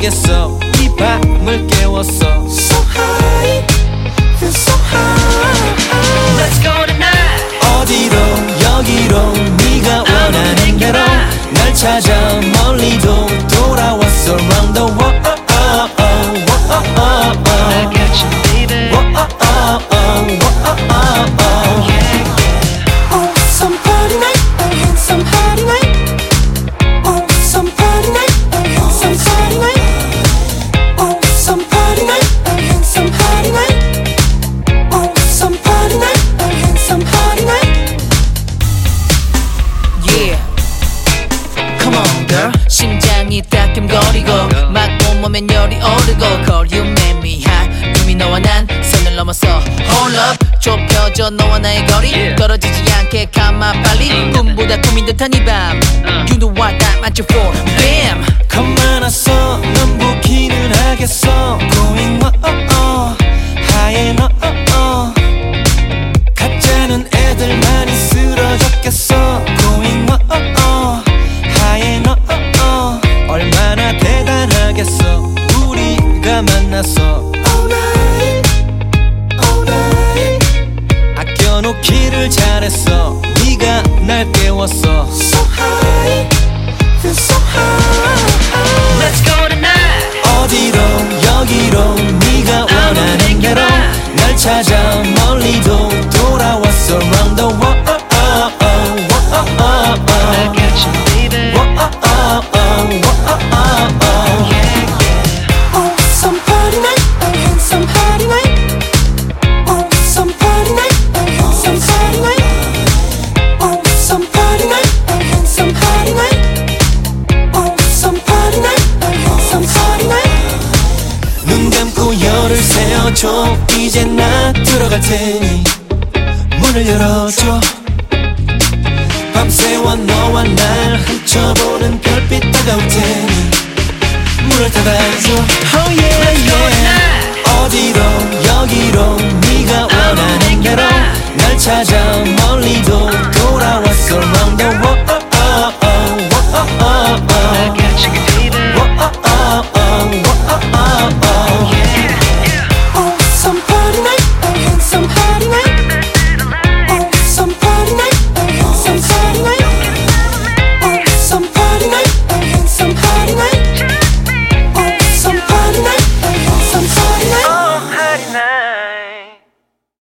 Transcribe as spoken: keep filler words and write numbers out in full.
알겠어. 이 밤을 깨웠어. So high, feel so high. Let's go tonight. 어디로 여기로 네가 원하는 대로 날 찾아 멀리도 돌아왔어. Round the world. I got you, baby. Oh, some party night, oh, some party night. Oh, some party night, oh, some party night. Oh, some party night, oh, some party night. Oh, some party night, oh, some party night. Yeah. Come on, girl. 심장이 따끔거리고 막 온몸엔 열이 오르고 Call you make me hot. 이미 너와 난 선을 넘었어. Hold up. 좁혀져 너와 나의 거리 떨어지지 않게 가마 빨리 꿈보다 꿈인 듯한 이 밤 You know what I'm at you for. Bam. 겁많았어. 넌 보기는 하겠어. Going oh oh oh. High and oh oh oh. 가짜는 애들만이 쓰러졌겠어. Going oh oh oh. High and oh oh oh. 얼마나 대단하겠어. 우리가 만났어. All night, all night. 아껴놓기를 잘했어. 네가 날 깨웠어. So high, feel so high. Let's go tonight. 어디로 여기로 네가 원하는 대로 날 찾아 멀리도 돌아왔어. Round the world. I got you, baby. Oh, some party night, oh, some party night. Oh, some party night, oh, some party night. Oh, some party night, oh, some party night. Oh, some party night, oh, some party night. 눈 감고 열을 세워줘. 이제 나 들어갈 테니 문을 열어줘. 밤새워 너와 날 훔쳐보는 별빛 다가올 테니 문을 닫아줘. Oh yeah yeah. 어디로 여기로 네가 원하는 대로 날 찾아 멀리도 돌아왔어. Round the world.